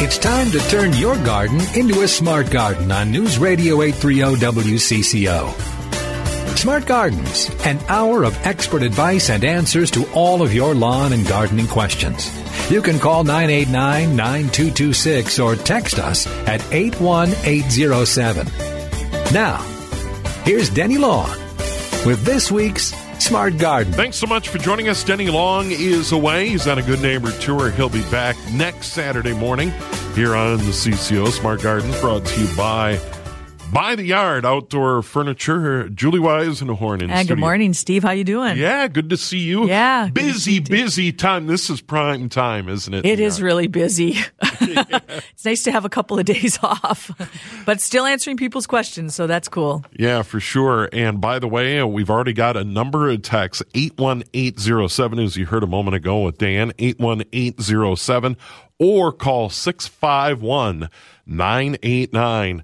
It's time to turn your garden into a smart garden on News Radio 830 WCCO. Smart Gardens, an hour of expert advice and answers to all of your lawn and gardening questions. You can call 989-9226 or text us at 81807. Now, here's Denny Long with this week's Smart Garden. Thanks so much for joining us. Denny Long is away. He's on a Good Neighbor tour. He'll be back next Saturday morning here on the CCO. Smart Gardens brought to you by the Yard Outdoor Furniture. Julie Wise and Horn in studio. Good morning, Steve. How you doing? Yeah, good to see you. Yeah. Busy time. This is prime time, isn't it? It is really busy. It's nice to have a couple of days off, but still answering people's questions, so that's cool. Yeah, for sure. And by the way, we've already got a number of texts, 81807, as you heard a moment ago with Dan, 81807, or call 651-989-9226.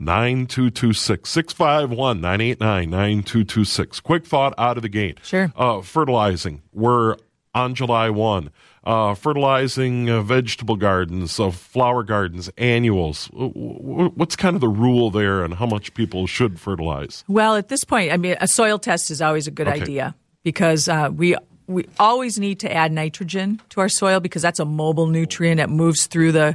651-989-9226. Quick thought out of the gate. Sure. Fertilizing. We're on July 1. Fertilizing vegetable gardens, flower gardens, annuals. What's kind of the rule there and how much people should fertilize? Well, at this point, I mean, a soil test is always a good idea because we always need to add nitrogen to our soil because that's a mobile nutrient. It moves through the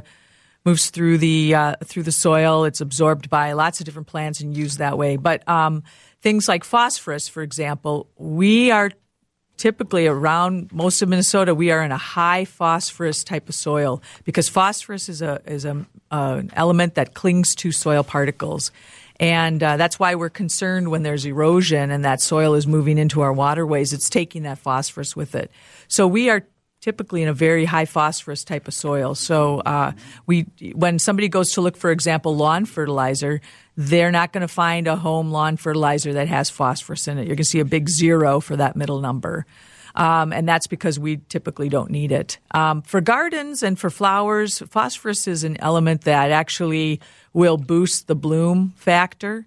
soil. It's absorbed by lots of different plants and used that way. But things like phosphorus, for example, we are typically around most of Minnesota. We are in a high phosphorus type of soil because phosphorus is an element that clings to soil particles. And that's why we're concerned when there's erosion and that soil is moving into our waterways. It's taking that phosphorus with it. So we are typically in a very high phosphorus type of soil. So when somebody goes to look, for example, lawn fertilizer, they're not going to find a home lawn fertilizer that has phosphorus in it. You're going to see a big 0 for that middle number. And that's because we typically don't need it. For gardens and for flowers, phosphorus is an element that actually will boost the bloom factor.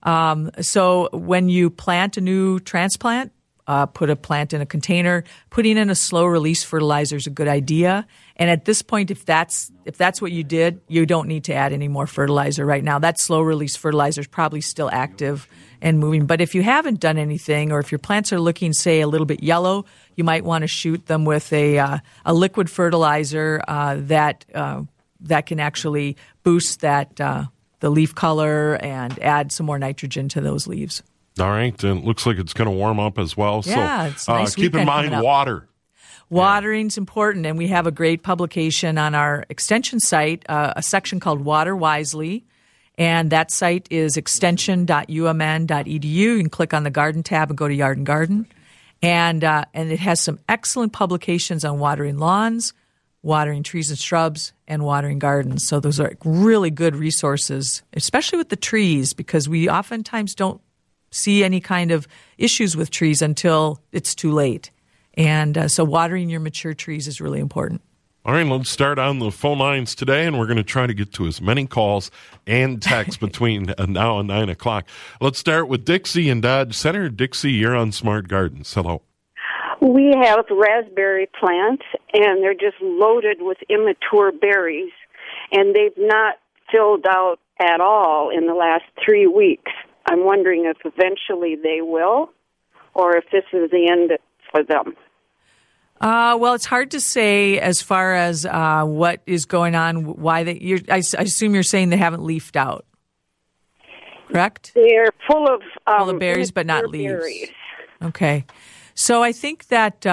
So when you plant a new transplant, put a plant in a container, putting in a slow release fertilizer is a good idea. And at this point, if that's what you did, you don't need to add any more fertilizer right now. That slow release fertilizer is probably still active and moving. But if you haven't done anything, or if your plants are looking, say, a little bit yellow, you might want to shoot them with a liquid fertilizer that can actually boost the leaf color and add some more nitrogen to those leaves. All right, and it looks like it's going to warm up as well. Yeah, so it's a nice keep in mind water. Watering's important, and we have a great publication on our extension site, a section called Water Wisely, and that site is extension.umn.edu. You can click on the Garden tab and go to Yard and Garden, and it has some excellent publications on watering lawns, watering trees and shrubs, and watering gardens. So those are really good resources, especially with the trees, because we oftentimes don't see any kind of issues with trees until it's too late. And so watering your mature trees is really important. All right, let's start on the phone lines today, and we're going to try to get to as many calls and texts between now and 9 o'clock. Let's start with Dixie in Dodge Center. Dixie, you're on Smart Gardens. Hello. We have raspberry plants, and they're just loaded with immature berries, and they've not filled out at all in the last 3 weeks. I'm wondering if eventually they will, or if this is the end for them. Well, it's hard to say as far as what is going on. Why I assume you're saying they haven't leafed out, correct? They're full of berries, but not leaves. Berries. Okay, so I think that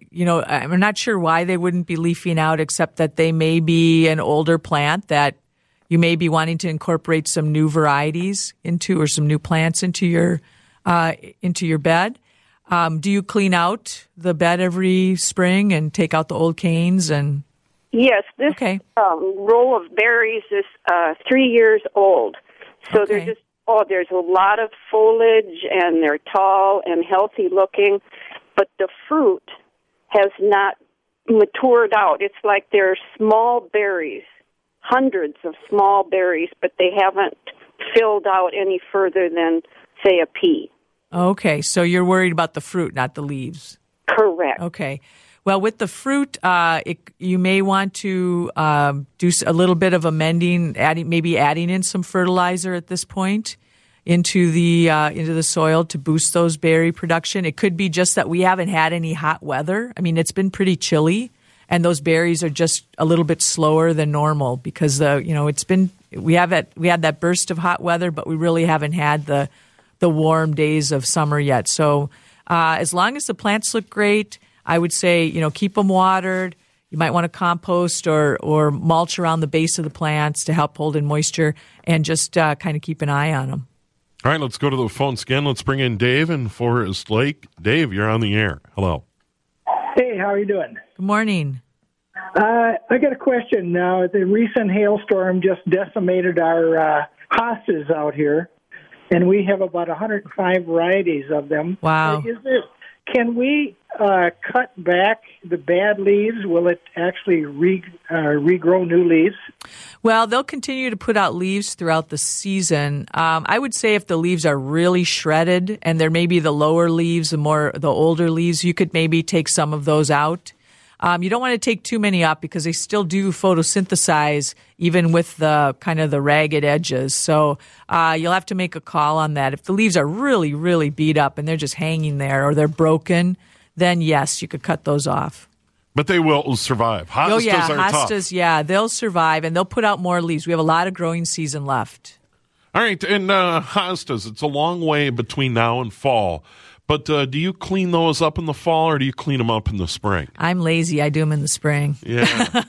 I'm not sure why they wouldn't be leafing out, except that they may be an older plant that you may be wanting to incorporate some new varieties into, or some new plants into your bed. Do you clean out the bed every spring and take out the old canes? And yes, this row of berries is 3 years old. So there's a lot of foliage, and they're tall and healthy looking, but the fruit has not matured out. It's like they're small berries. Hundreds of small berries, but they haven't filled out any further than, say, a pea. Okay, so you're worried about the fruit, not the leaves. Correct. Okay. Well, with the fruit, you may want to do a little bit of amending, adding in some fertilizer at this point into the soil to boost those berry production. It could be just that we haven't had any hot weather. I mean, it's been pretty chilly, and those berries are just a little bit slower than normal because we had that burst of hot weather, but we really haven't had the warm days of summer yet. So as long as the plants look great, I would say keep them watered. You might want to compost or mulch around the base of the plants to help hold in moisture, and just kind of keep an eye on them. All right, let's go to the phones again. Let's bring in Dave in Forest Lake. Dave, you're on the air. Hello. Hey, how are you doing? Good morning. I got a question now. The recent hailstorm just decimated our hostas out here, and we have about 105 varieties of them. Wow. Can we cut back the bad leaves? Will it actually regrow new leaves? Well, they'll continue to put out leaves throughout the season. I would say if the leaves are really shredded and there may be the lower leaves, the older leaves, you could maybe take some of those out. You don't want to take too many up because they still do photosynthesize even with the kind of the ragged edges. So you'll have to make a call on that. If the leaves are really, really beat up and they're just hanging there or they're broken, then yes, you could cut those off. But they will survive. Hostas are tough. Hostas, yeah, they'll survive and they'll put out more leaves. We have a lot of growing season left. All right, and hostas, it's a long way between now and fall. But do you clean those up in the fall or do you clean them up in the spring? I'm lazy. I do them in the spring. Yeah.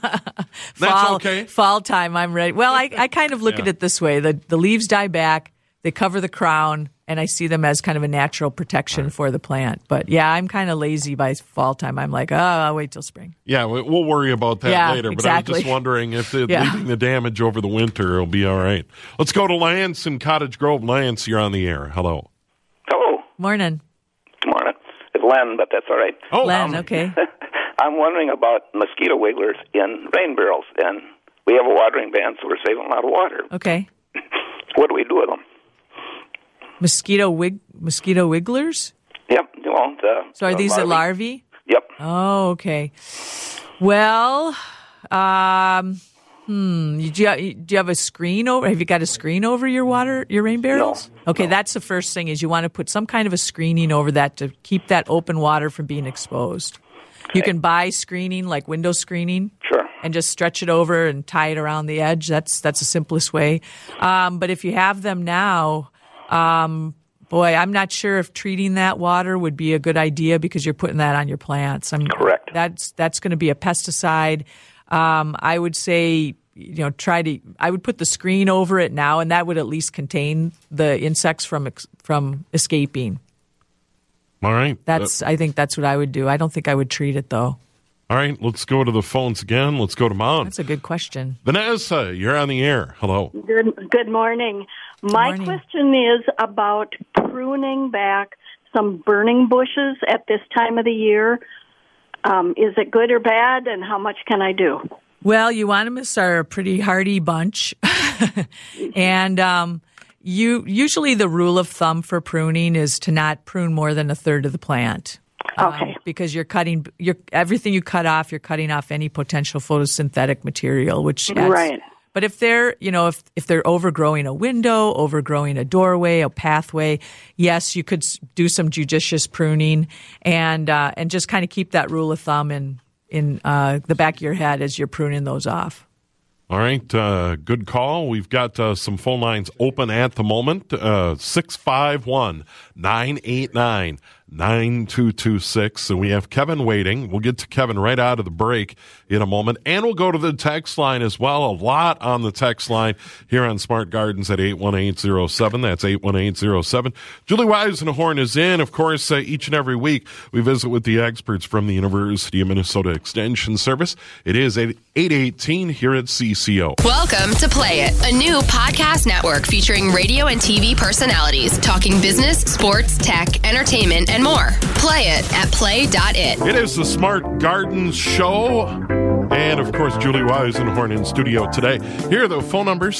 That's okay. Fall time, I'm ready. Well, I kind of look at it this way. The leaves die back, they cover the crown, and I see them as kind of a natural protection for the plant. But, yeah, I'm kind of lazy by fall time. I'm like, I'll wait till spring. Yeah, we'll worry about that later. Exactly. But I'm just wondering if leaving the damage over the winter will be all right. Let's go to Lance in Cottage Grove. Lance, you're on the air. Hello. Hello. Morning. Morning. It's Len, but that's all right. Oh, Len, okay. I'm wondering about mosquito wigglers in rain barrels, and we have a watering ban, so we're saving a lot of water. Okay. What do we do with them? Mosquito wigglers? Yep. So are these the larvae? Yep. Oh, okay. Well, do you have a screen over? Have you got a screen over your rain barrels? No. Okay, that's the first thing is you want to put some kind of a screening over that to keep that open water from being exposed. Okay. You can buy screening like window screening. Sure. And just stretch it over and tie it around the edge. That's the simplest way. But if you have them now, I'm not sure if treating that water would be a good idea because you're putting that on your plants. Correct. That's going to be a pesticide. I would say, I would put the screen over it now, and that would at least contain the insects from escaping. All right. I think that's what I would do. I don't think I would treat it, though. All right, let's go to the phones again. Let's go to Mount. That's a good question. Vanessa, you're on the air. Hello. Good morning. My question is about pruning back some burning bushes at this time of the year. Is it good or bad, and how much can I do? Well, euonymus are a pretty hardy bunch, and usually the rule of thumb for pruning is to not prune more than a third of the plant. Okay. Because everything you cut off, you're cutting off any potential photosynthetic material, which adds, right. But if they're, if they're overgrowing a window, overgrowing a doorway, a pathway, yes, you could do some judicious pruning and just kind of keep that rule of thumb in the back of your head as you're pruning those off. All right, good call. We've got some phone lines open at the moment. 651-989-9226. And we have Kevin waiting. We'll get to Kevin right out of the break in a moment. And we'll go to the text line as well. A lot on the text line here on Smart Gardens at 81807. That's 81807. Julie Weisenhorn is in. Of course, each and every week we visit with the experts from the University of Minnesota Extension Service. It is 818 here at CCO. Welcome to Play It, a new podcast network featuring radio and TV personalities talking business, sports, tech, entertainment, and and more. Play it at play.it. It is the Smart Gardens Show. And, of course, Julie Weisenhorn in studio today. Here are the phone numbers,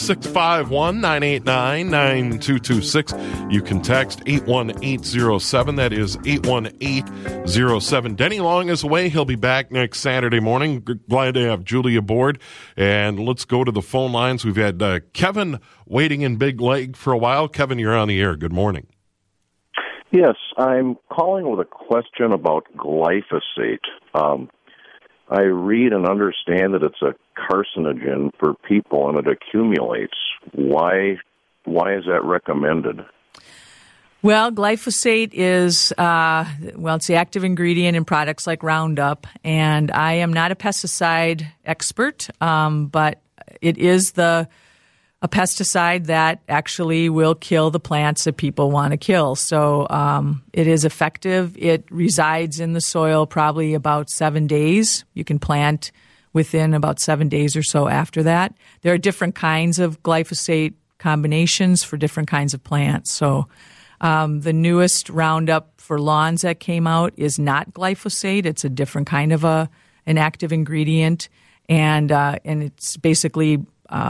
651-989-9226. You can text 81807. That is 81807. Denny Long is away. He'll be back next Saturday morning. Glad to have Julie aboard. And let's go to the phone lines. We've had Kevin waiting in Big Lake for a while. Kevin, you're on the air. Good morning. Yes, I'm calling with a question about glyphosate. I read and understand that it's a carcinogen for people and it accumulates. Why is that recommended? Well, glyphosate is, it's the active ingredient in products like Roundup. And I am not a pesticide expert, but it is a pesticide that actually will kill the plants that people want to kill. So it is effective. It resides in the soil probably about 7 days. You can plant within about 7 days or so after that. There are different kinds of glyphosate combinations for different kinds of plants. So the newest Roundup for lawns that came out is not glyphosate. It's a different kind of an active ingredient, and it's basically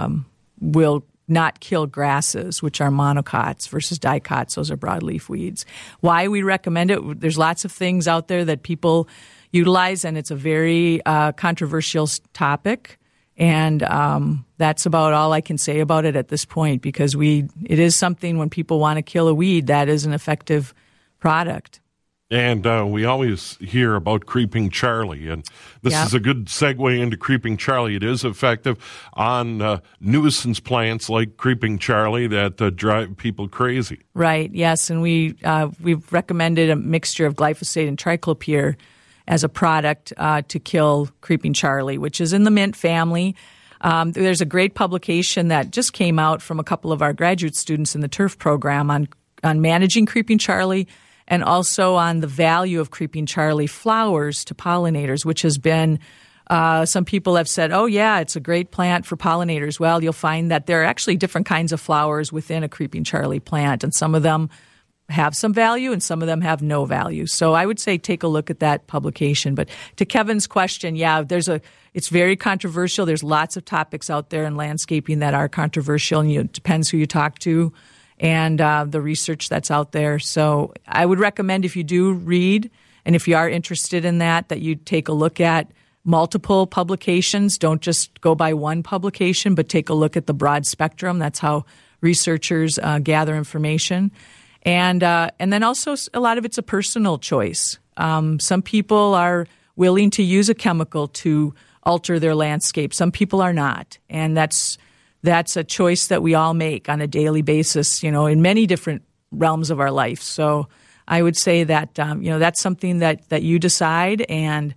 will not kill grasses, which are monocots, versus dicots. Those are broadleaf weeds. Why we recommend it? There's lots of things out there that people utilize, and it's a very controversial topic. And that's about all I can say about it at this point, because it is something when people want to kill a weed, that is an effective product. And we always hear about Creeping Charlie, and this is a good segue into Creeping Charlie. It is effective on nuisance plants like Creeping Charlie that drive people crazy. Right, yes, and we've recommended a mixture of glyphosate and triclopyr as a product to kill Creeping Charlie, which is in the mint family. There's a great publication that just came out from a couple of our graduate students in the TURF program on managing Creeping Charlie, and also on the value of Creeping Charlie flowers to pollinators, which has been, some people have said, oh, yeah, it's a great plant for pollinators. Well, you'll find that there are actually different kinds of flowers within a Creeping Charlie plant, and some of them have some value and some of them have no value. So I would say take a look at that publication. But to Kevin's question, it's very controversial. There's lots of topics out there in landscaping that are controversial, and it depends who you talk to and the research that's out there. So I would recommend, if you do read and if you are interested in that you take a look at multiple publications. Don't just go by one publication, but take a look at the broad spectrum. That's how researchers gather information. And then also a lot of it's a personal choice. Some people are willing to use a chemical to alter their landscape. Some people are not. And that's a choice that we all make on a daily basis, in many different realms of our life. So I would say that, that's something that you decide, and,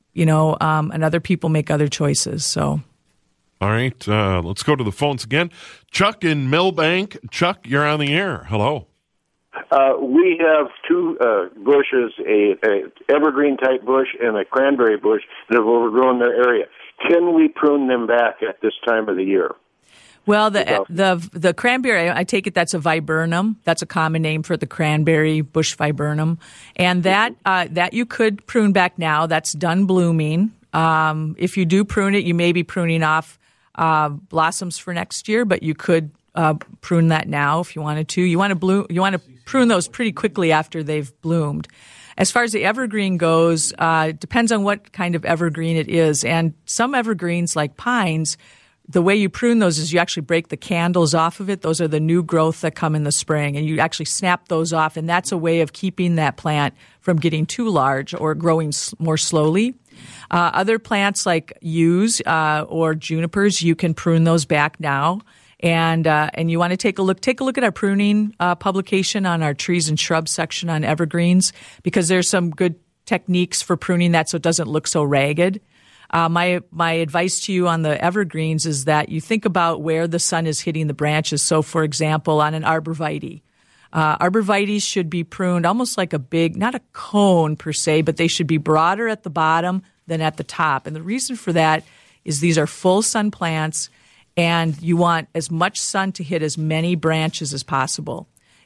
and other people make other choices. So. All right. Let's go to the phones again. Chuck in Millbank. Chuck, you're on the air. Hello. We have two bushes, a evergreen type bush and a cranberry bush that have overgrown their area. Can we prune them back at this time of the year? Well, the cranberry, I take it that's a viburnum. That's a common name for the cranberry, bush viburnum. And that you could prune back now. That's done blooming. If you do prune it, you may be pruning off blossoms for next year, but you could prune that now if you wanted to. You want to prune those pretty quickly after they've bloomed. As far as the evergreen goes, it depends on what kind of evergreen it is. And some evergreens, like pines, the way you prune those is you actually break the candles off of it. Those are the new growth that come in the spring, and you actually snap those off, and that's a way of keeping that plant from getting too large or growing more slowly. Other plants like yews or junipers, you can prune those back now. And you want to take a look at our pruning publication on our trees and shrubs section on evergreens, because there's some good techniques for pruning that so it doesn't look so ragged. My advice to you on the evergreens is that you think about where the sun is hitting the branches. So, for example, on an arborvitae, arborvitaes should be pruned almost like a big, not a cone per se, but they should be broader at the bottom than at the top. And the reason for that is these are full sun plants, and you want as much sun to hit as many branches as possible.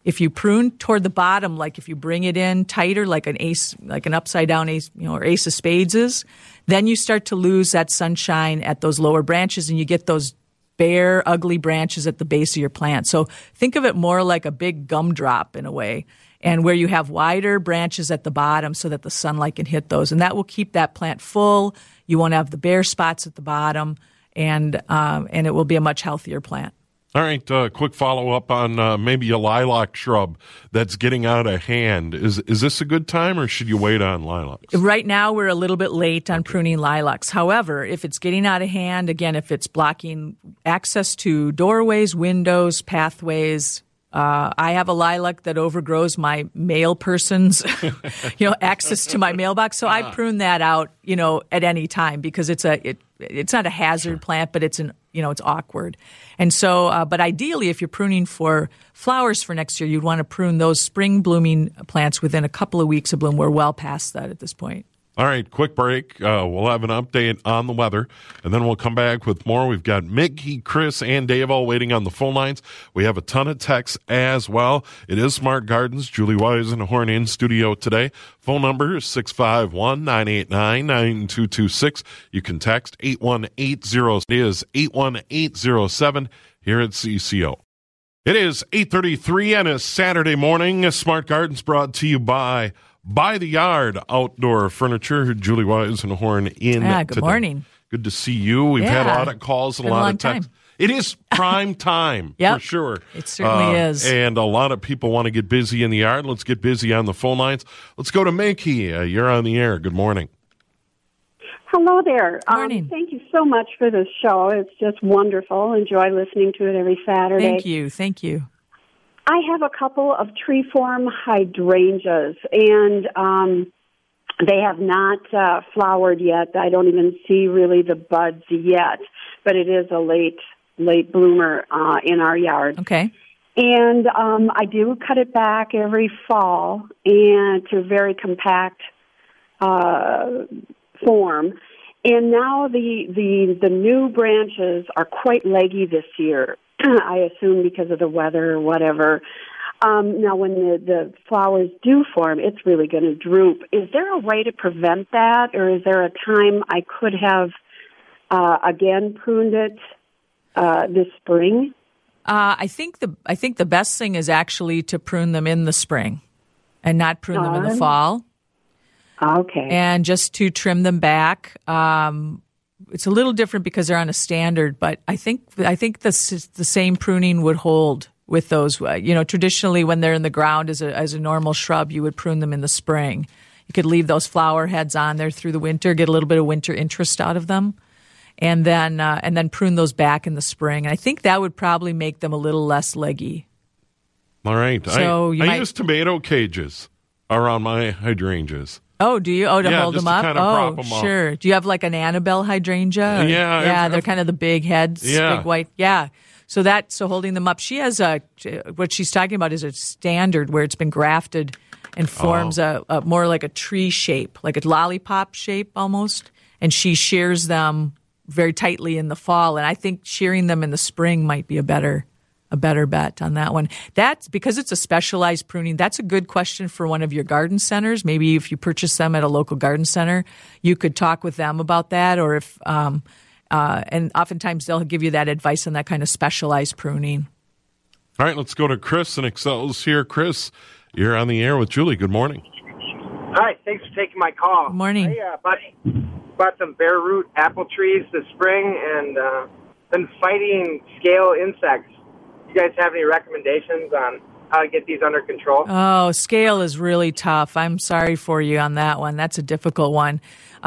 If you prune toward the bottom, like if you bring it in tighter, like an upside down ace, or ace of spades is, then you start to lose that sunshine at those lower branches, and you get those bare, ugly branches at the base of your plant. So think of it more like a big gumdrop in a way, and where you have wider branches at the bottom so that the sunlight can hit those, and that will keep that plant full. You won't have the bare spots at the bottom, and it will be a much healthier plant. All right, quick follow-up on maybe a lilac shrub that's getting out of hand. Is this a good time, or should you wait on lilacs? Right now, we're a little bit late on pruning lilacs. However, if it's getting out of hand, again, if it's blocking access to doorways, windows, pathways, I have a lilac that overgrows my mail person's, access to my mailbox. So I prune that out, at any time, because it's not a hazard plant, but it's it's awkward. And so, but ideally, if you're pruning for flowers for next year, you'd want to prune those spring blooming plants within a couple of weeks of bloom. We're well past that at this point. All right, quick break. We'll have an update on the weather, and then we'll come back with more. We've got Mickey, Chris, and Dave all waiting on the phone lines. We have a ton of texts as well. It is Smart Gardens. Julie Weisenhorn in studio today. Phone number is 651-989-9226. You can text 81807. It is 81807 here at CCO. It is 8:33 on a Saturday morning. Smart Gardens brought to you by the Yard Outdoor Furniture. Julie Weisenhorn in good today. Morning. Good to see you. We've had a lot of calls and a lot of texts. It is prime time for sure. It certainly is. And a lot of people want to get busy in the yard. Let's get busy on the phone lines. Let's go to Mickey. You're on the air. Good morning. Hello there. Morning. Thank you so much for this show. It's just wonderful. Enjoy listening to it every Saturday. Thank you. I have a couple of tree-form hydrangeas, and they have not flowered yet. I don't even see really the buds yet, but it is a late bloomer in our yard. Okay. And I do cut it back every fall and to very compact form. And now the new branches are quite leggy this year. I assume because of the weather or whatever. Now, when the flowers do form, it's really going to droop. Is there a way to prevent that, or is there a time I could have again pruned it this spring? I think the best thing is actually to prune them in the spring, and not prune them in the fall. Okay. And just to trim them back. It's a little different because they're on a standard, but I think the same pruning would hold with those. Traditionally when they're in the ground as a normal shrub, you would prune them in the spring. You could leave those flower heads on there through the winter, get a little bit of winter interest out of them, and then prune those back in the spring. And I think that would probably make them a little less leggy. All right. So I use tomato cages around my hydrangeas. Oh, do you? Oh, to hold them up? To kind of prop them sure. up. Do you have like an Annabelle hydrangea? Yeah. They're kind of the big heads, big white. Yeah. So holding them up. She has what she's talking about is a standard where it's been grafted and forms a more like a tree shape, like a lollipop shape almost. And she shears them very tightly in the fall. And I think shearing them in the spring might be a better bet on that one. That's because it's a specialized pruning. That's a good question for one of your garden centers. Maybe if you purchase them at a local garden center, you could talk with them about that. Or if and oftentimes they'll give you that advice on that kind of specialized pruning. All right, let's go to Chris in Excel's here. Chris, you're on the air with Julie. Good morning. Hi, thanks for taking my call. Good morning. I bought some bare root apple trees this spring and been fighting scale insects. You guys have any recommendations on how to get these under control? Oh, scale is really tough. I'm sorry for you on that one. That's a difficult one.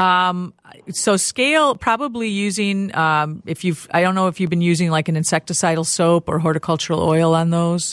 So scale, probably using, I don't know if you've been using like an insecticidal soap or horticultural oil on those.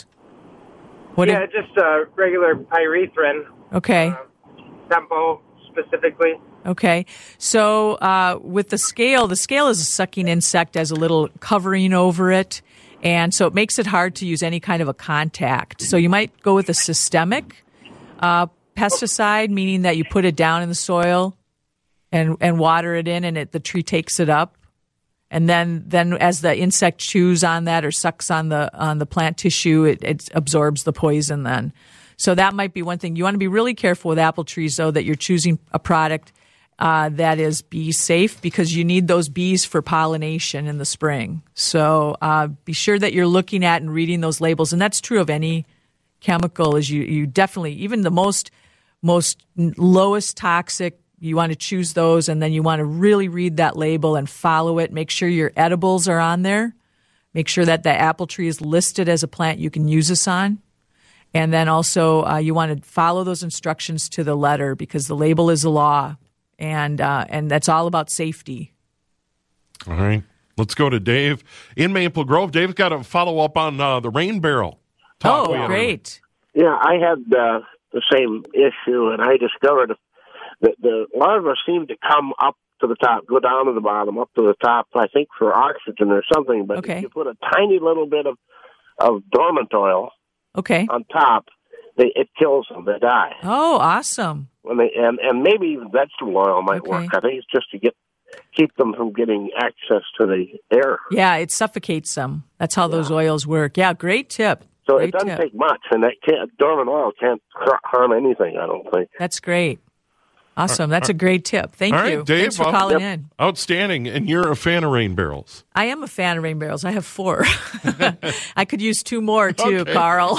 Just regular pyrethrin. Okay. Tempo specifically. Okay. So with the scale is a sucking insect, has a little covering over it. And so it makes it hard to use any kind of a contact. So you might go with a systemic pesticide, meaning that you put it down in the soil and water it in, and the tree takes it up. And then as the insect chews on that or sucks on the plant tissue, it absorbs the poison then. So that might be one thing. You want to be really careful with apple trees, though, that you're choosing a product that is bee safe, because you need those bees for pollination in the spring. So be sure that you're looking at and reading those labels. And that's true of any chemical. Is you definitely, even the most lowest toxic, you want to choose those, and then you want to really read that label and follow it. Make sure your edibles are on there. Make sure that the apple tree is listed as a plant you can use this on. And then also you want to follow those instructions to the letter, because the label is a law, and that's all about safety. All right. Let's go to Dave in Maple Grove. Dave's got to follow up on the rain barrel. Great. Yeah, I had the same issue, and I discovered that the larvae seem to come up to the top, go down to the bottom, up to the top, I think for oxygen or something. But if you put a tiny little bit of dormant oil on top, it kills them. They die. Oh, awesome. And maybe even vegetable oil might work. I think it's just to keep them from getting access to the air. Yeah, it suffocates them. That's how those oils work. Yeah, great tip. So it doesn't take much, and dormant oil can't harm anything, I don't think. That's great. Awesome. That's a great tip. Thank you. Dave, thanks for calling in. Outstanding. And you're a fan of rain barrels. I am a fan of rain barrels. I have 4. I could use 2 more, too, Carl.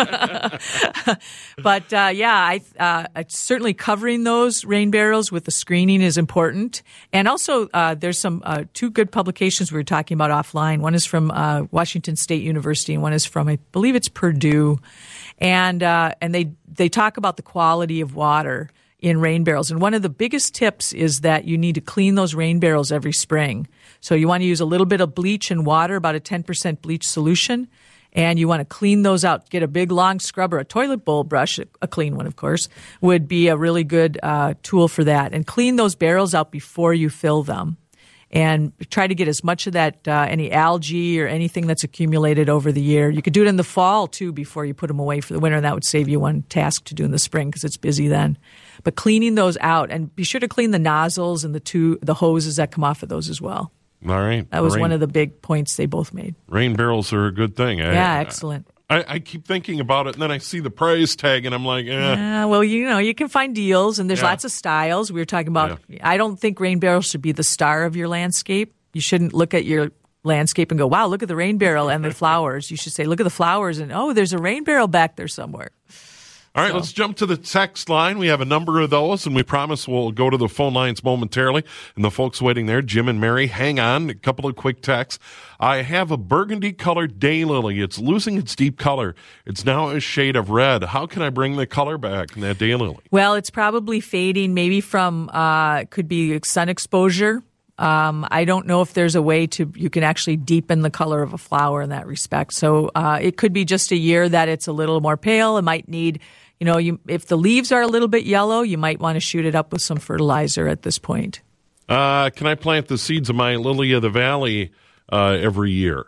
But, certainly covering those rain barrels with the screening is important. And also, there's some 2 good publications we were talking about offline. One is from Washington State University, and one is from, I believe it's Purdue. And they talk about the quality of water in rain barrels. And one of the biggest tips is that you need to clean those rain barrels every spring. So you want to use a little bit of bleach and water, about a 10% bleach solution, and you want to clean those out. Get a big long scrubber, a toilet bowl brush, a clean one, of course, would be a really good tool for that. And clean those barrels out before you fill them. And try to get as much of that, any algae or anything that's accumulated over the year. You could do it in the fall, too, before you put them away for the winter, and that would save you one task to do in the spring because it's busy then. But cleaning those out, and be sure to clean the nozzles and the hoses that come off of those as well. All right. That was one of the big points they both made. Rain barrels are a good thing. Excellent. I keep thinking about it, and then I see the price tag, and I'm like, Yeah, well, you can find deals, and there's lots of styles. We were talking about, I don't think rain barrels should be the star of your landscape. You shouldn't look at your landscape and go, wow, look at the rain barrel and the flowers. You should say, look at the flowers, and there's a rain barrel back there somewhere. All right, let's jump to the text line. We have a number of those, and we promise we'll go to the phone lines momentarily. And the folks waiting there, Jim and Mary, hang on. A couple of quick texts. I have a burgundy-colored daylily. It's losing its deep color. It's now a shade of red. How can I bring the color back in that daylily? Well, it's probably fading, maybe from could be sun exposure. I don't know if there's a way you can actually deepen the color of a flower in that respect. So it could be just a year that it's a little more pale. It might need, if the leaves are a little bit yellow, you might want to shoot it up with some fertilizer at this point. Can I plant the seeds of my lily of the valley every year?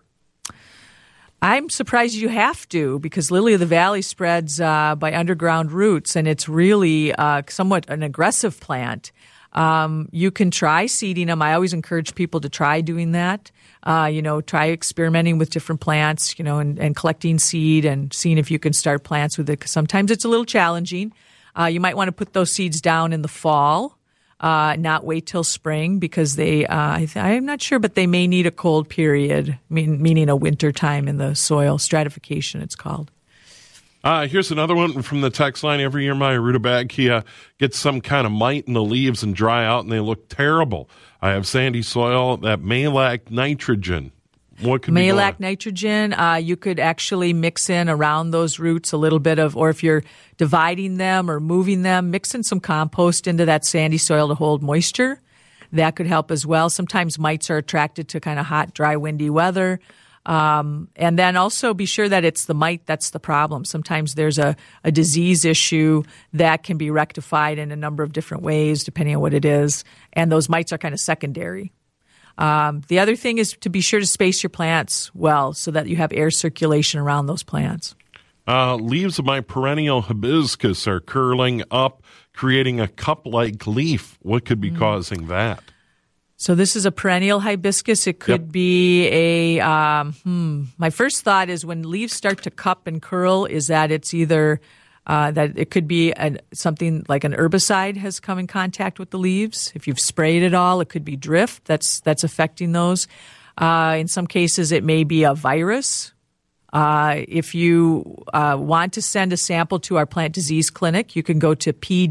I'm surprised you have to, because lily of the valley spreads by underground roots, and it's really somewhat an aggressive plant. You can try seeding them. I always encourage people to try doing that. Try experimenting with different plants, and collecting seed and seeing if you can start plants with it. 'Cause sometimes it's a little challenging. You might want to put those seeds down in the fall, not wait till spring, because I'm not sure, but they may need a cold period, meaning a winter time in the soil, stratification it's called. Here's another one from the text line. Every year my rutabaga gets some kind of mite in the leaves and dry out, and they look terrible. I have sandy soil that may lack nitrogen. What could may lack nitrogen? You could actually mix in around those roots a little bit of, or if you're dividing them or moving them, mix in some compost into that sandy soil to hold moisture. That could help as well. Sometimes mites are attracted to kind of hot, dry, windy weather. And then also be sure that it's the mite that's the problem. Sometimes there's a disease issue that can be rectified in a number of different ways, depending on what it is. And those mites are kind of secondary. The other thing is to be sure to space your plants well so that you have air circulation around those plants. Leaves of my perennial hibiscus are curling up, creating a cup-like leaf. What could be causing that? So this is a perennial hibiscus. It could be a, my first thought is when leaves start to cup and curl is that it's either that it could be something like an herbicide has come in contact with the leaves. If you've sprayed it all, it could be drift that's affecting those. In some cases, it may be a virus. If you want to send a sample to our plant disease clinic, you can go to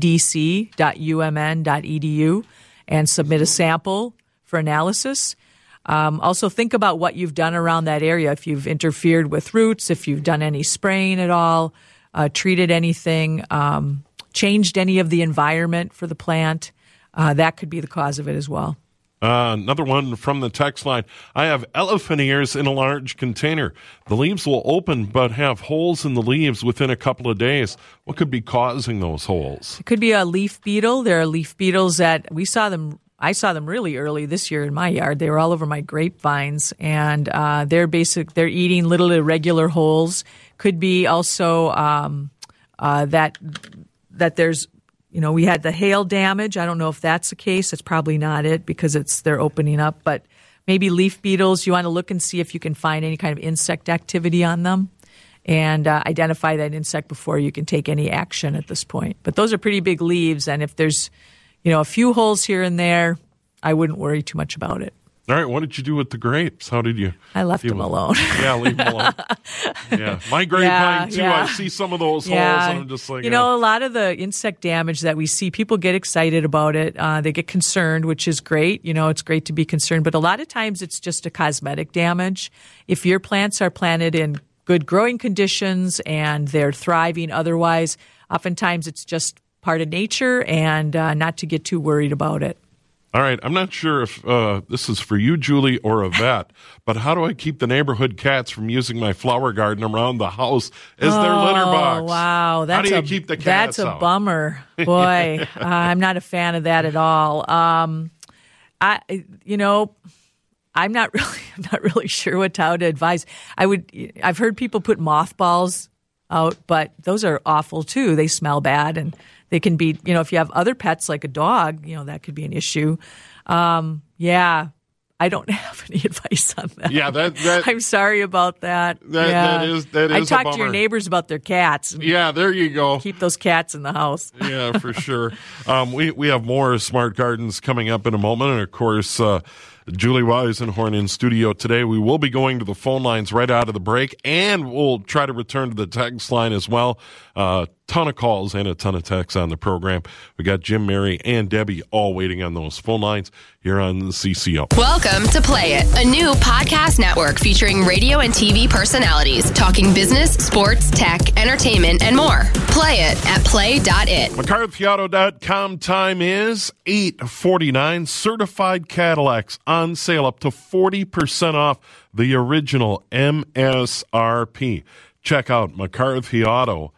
pdc.umn.edu and submit a sample for analysis. Also, think about what you've done around that area. If you've interfered with roots, if you've done any spraying at all, treated anything, changed any of the environment for the plant, that could be the cause of it as well. Another one from the text line. I have elephant ears in a large container. The leaves will open but have holes in the leaves within a couple of days. What could be causing those holes? It could be a leaf beetle. There are leaf beetles that I saw them really early this year in my yard. They were all over my grapevines, and they're eating little irregular holes. Could be also that there's, we had the hail damage. I don't know if that's the case. That's probably not it because they're opening up. But maybe leaf beetles. You want to look and see if you can find any kind of insect activity on them and identify that insect before you can take any action at this point. But those are pretty big leaves, and if there's a few holes here and there, I wouldn't worry too much about it. All right, what did you do with the grapes? How did you? I left them alone. Yeah, leave them alone. Yeah, my grapevine too. Yeah. I see some of those holes, and I'm just like, a lot of the insect damage that we see, people get excited about it. They get concerned, which is great. It's great to be concerned, but a lot of times it's just a cosmetic damage. If your plants are planted in good growing conditions and they're thriving otherwise, oftentimes it's just part of nature, and not to get too worried about it. All right, I'm not sure if this is for you, Julie, or Yvette, but how do I keep the neighborhood cats from using my flower garden around the house as their litter box? Wow, how do you keep the cats out? That's a bummer. Boy, I'm not a fan of that at all. I'm not really sure how to advise. I've heard people put mothballs out, but those are awful too. They smell bad, and they can be, if you have other pets like a dog, that could be an issue. I don't have any advice on that. Yeah, I'm sorry about that. That is I talked to your neighbors about their cats. Yeah, there you go. Keep those cats in the house. Yeah, for sure. We have more Smart Gardens coming up in a moment, and of course, Julie Weisenhorn in studio today. We will be going to the phone lines right out of the break, and we'll try to return to the text line as well. Ton of calls and a ton of texts on the program. We got Jim, Mary, and Debbie all waiting on those phone lines here on the CCO. Welcome to Play It, a new podcast network featuring radio and TV personalities talking business, sports, tech, entertainment, and more. Play it at play.it. McCarthyAuto.com. Time is 8:49. Certified Cadillacs on sale up to 40% off the original MSRP. Check out McCarthyAuto.com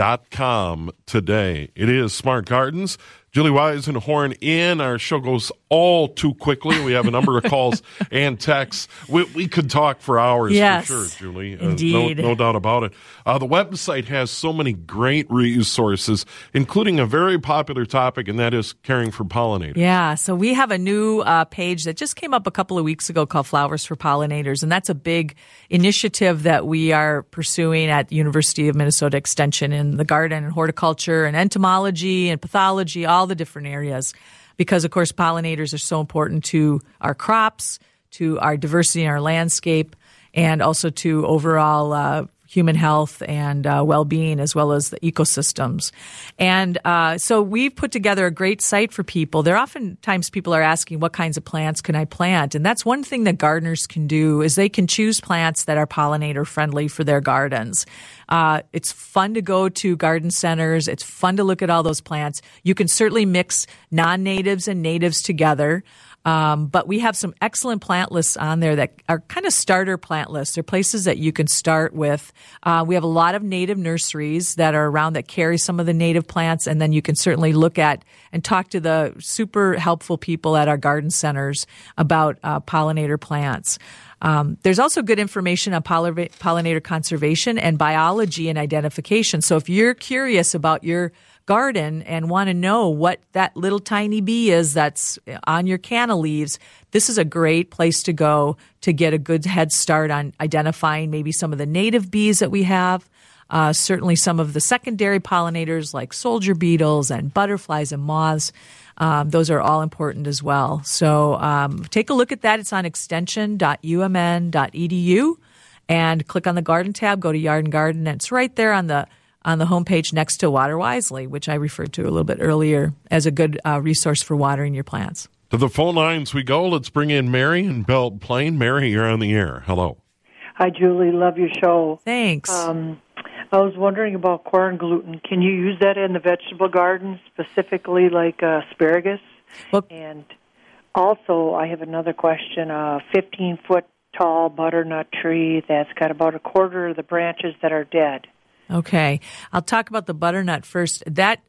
today. It is Smart Gardens. Julie Weisenhorn in. Our show goes all too quickly. We have a number of calls and texts. We could talk for hours, yes, for sure, Julie. Indeed. No doubt about it. The website has so many great resources, including a very popular topic, and that is caring for pollinators. Yeah, so we have a new page that just came up a couple of weeks ago called Flowers for Pollinators, and that's a big initiative that we are pursuing at the University of Minnesota Extension in the garden and horticulture and entomology and pathology, all the different areas, because, of course, pollinators are so important to our crops, to our diversity in our landscape, and also to overall human health and well-being, as well as the ecosystems. And so we've put together a great site for people. Oftentimes people are asking, what kinds of plants can I plant? And that's one thing that gardeners can do, is they can choose plants that are pollinator-friendly for their gardens. It's fun to go to garden centers. It's fun to look at all those plants. You can certainly mix non-natives and natives together. But we have some excellent plant lists on there that are kind of starter plant lists. They're places that you can start with. We have a lot of native nurseries that are around that carry some of the native plants, and then you can certainly look at and talk to the super helpful people at our garden centers about pollinator plants. There's also good information on pollinator conservation and biology and identification. So if you're curious about your garden and want to know what that little tiny bee is that's on your canna leaves, this is a great place to go to get a good head start on identifying maybe some of the native bees that we have. Certainly some of the secondary pollinators like soldier beetles and butterflies and moths. Those are all important as well. So take a look at that. It's on extension.umn.edu and click on the garden tab, go to Yard and Garden, and it's right there on the homepage next to Water Wisely, which I referred to a little bit earlier as a good resource for watering your plants. To the phone lines we go. Let's bring in Mary in Belt Plain. Mary, you're on the air. Hello. Hi, Julie. Love your show. Thanks. I was wondering about corn gluten. Can you use that in the vegetable garden, specifically like asparagus? Well, and also, I have another question. A 15-foot tall butternut tree that's got about a quarter of the branches that are dead. Okay. I'll talk about the butternut first.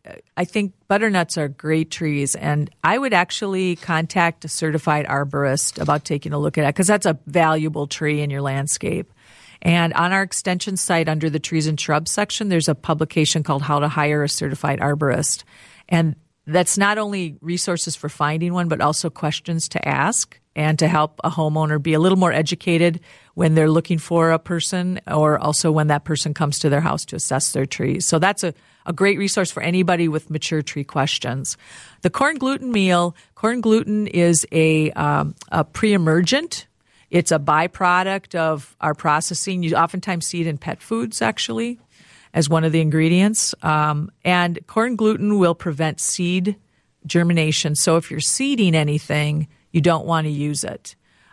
I think butternuts are great trees, and I would actually contact a certified arborist about taking a look at it because that's a valuable tree in your landscape. And on our extension site under the trees and shrubs section, there's a publication called How to Hire a Certified Arborist. And that's not only resources for finding one, but also questions to ask and to help a homeowner be a little more educated when they're looking for a person or also when that person comes to their house to assess their trees. So that's a great resource for anybody with mature tree questions. The corn gluten meal, corn gluten is a pre-emergent. It's a byproduct of our processing. You oftentimes see it in pet foods, actually, as one of the ingredients. And corn gluten will prevent seed germination. So if you're seeding anything, you don't want to use it.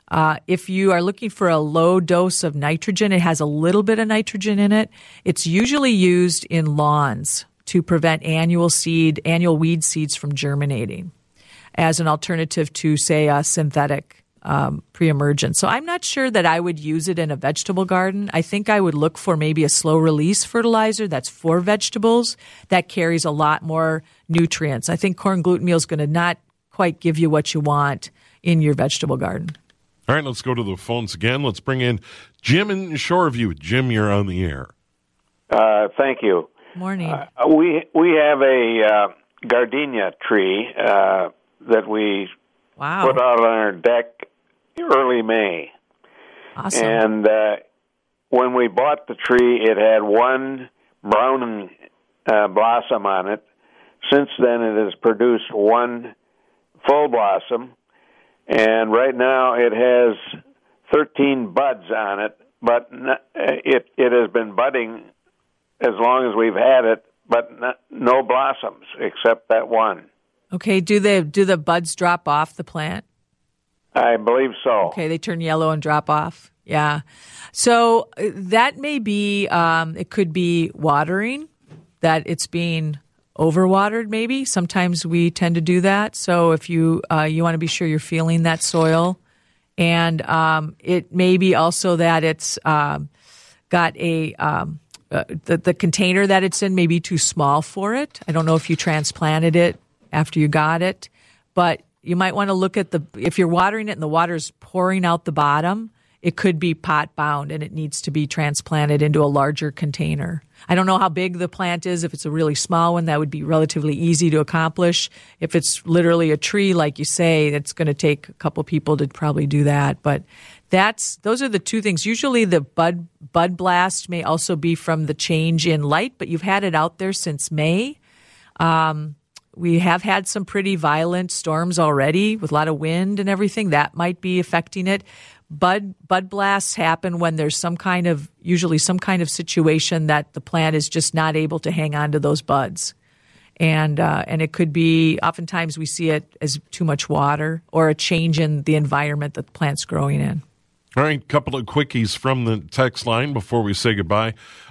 If you are looking for a low dose of nitrogen, it has a little bit of nitrogen in it. It's usually used in lawns to prevent annual weed seeds from germinating as an alternative to, say, a synthetic pre-emergent. So I'm not sure that I would use it in a vegetable garden. I think I would look for maybe a slow-release fertilizer that's for vegetables that carries a lot more nutrients. I think corn gluten meal is going to not quite give you what you want in your vegetable garden. All right, let's go to the phones again. Let's bring in Jim in Shoreview. Jim, you're on the air. Thank you. Morning. We have a gardenia tree that we put out on our deck early May. Awesome. And when we bought the tree, it had one brown blossom on it. Since then, it has produced one full blossom. And right now it has 13 buds on it, but it has been budding as long as we've had it, but no blossoms except that one. Okay, do the buds drop off the plant? I believe so. Okay, they turn yellow and drop off. Yeah. So that may be, it could be watering, that it's being overwatered maybe. Sometimes we tend to do that. So if you want to be sure you're feeling that soil. And it may be also that it's got the container that it's in may be too small for it. I don't know if you transplanted it after you got it, but you might want to look at if you're watering it and the water's pouring out the bottom, it could be pot bound and it needs to be transplanted into a larger container. I don't know how big the plant is. If it's a really small one, that would be relatively easy to accomplish. If it's literally a tree, like you say, it's going to take a couple people to probably do that. But those are the two things. Usually the bud blast may also be from the change in light, but you've had it out there since May. We have had some pretty violent storms already with a lot of wind and everything. That might be affecting it. Bud blasts happen when there's usually some kind of situation that the plant is just not able to hang on to those buds. And it could be, oftentimes we see it as too much water or a change in the environment that the plant's growing in. All right, a couple of quickies from the text line before we say goodbye.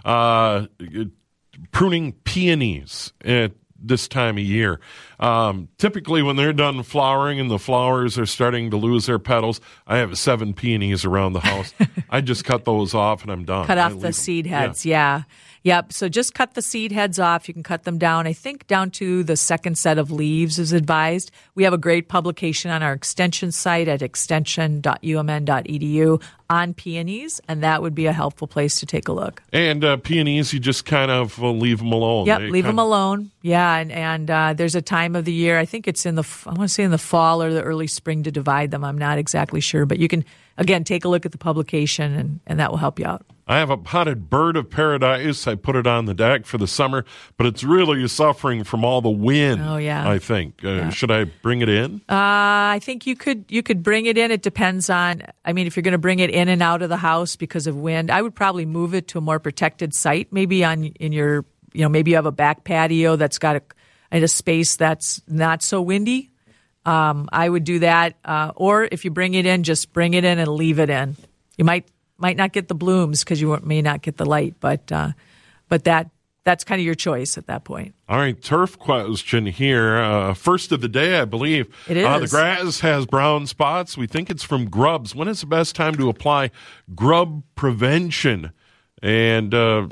Pruning peonies at this time of year. Typically when they're done flowering and the flowers are starting to lose their petals, I have 7 peonies around the house. I just cut those off and I'm done. Cut off the seed heads, yeah. Yep. So just cut the seed heads off. You can cut them down, I think, down to the second set of leaves is advised. We have a great publication on our extension site at extension.umn.edu on peonies, and that would be a helpful place to take a look. And peonies, you just kind of leave them alone. Yep, leave them alone. Yeah, and there's a time of the year, I think it's in the fall or the early spring to divide them. I'm not exactly sure, but you can, again, take a look at the publication, and that will help you out. I have a potted bird of paradise. I put it on the deck for the summer, but it's really suffering from all the wind. Oh, yeah. I think. Should I bring it in? I think you could bring it in. It depends on, if you're going to bring it in and out of the house because of wind, I would probably move it to a more protected site, maybe in your, maybe you have a back patio that's got a space that's not so windy. I would do that. Or if you bring it in, just bring it in and leave it in. You might not get the blooms because you may not get the light, but that's kind of your choice at that point. All right, turf question here. First of the day, I believe. It is. The grass has brown spots. We think it's from grubs. When is the best time to apply grub prevention? And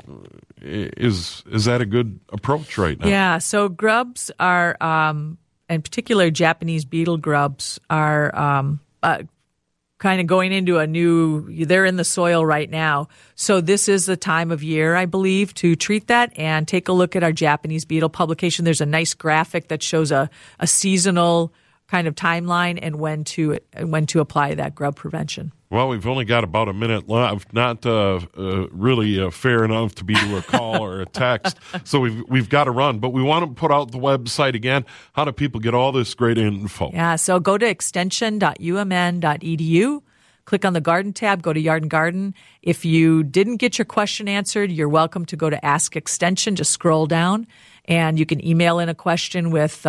is that a good approach right now? Yeah, so grubs are, in particular Japanese beetle grubs, are kind of going into they're in the soil right now. So this is the time of year, I believe, to treat that and take a look at our Japanese beetle publication. There's a nice graphic that shows a seasonal kind of timeline and when to apply that grub prevention. Well, we've only got about a minute left. Not really fair enough to be to a call or a text. So we've got to run. But we want to put out the website again. How do people get all this great info? Yeah, so go to extension.umn.edu. Click on the Garden tab. Go to Yard and Garden. If you didn't get your question answered, you're welcome to go to Ask Extension. Just scroll down. And you can email in a question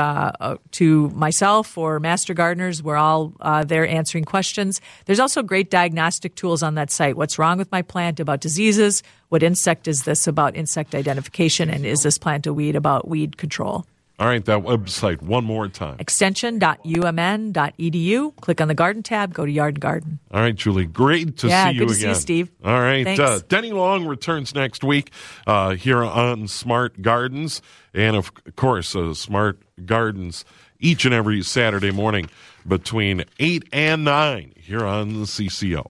to myself or Master Gardeners. We're all there answering questions. There's also great diagnostic tools on that site. What's wrong with my plant about diseases? What insect is this about insect identification? And is this plant a weed about weed control? All right, that website one more time. Extension.umn.edu. Click on the Garden tab. Go to Yard and Garden. All right, Julie. Great to see you again. Yeah, good to see you, Steve. All right. Thanks. Denny Long returns next week here on Smart Gardens. And, of course, Smart Gardens each and every Saturday morning between 8 and 9 here on the CCO.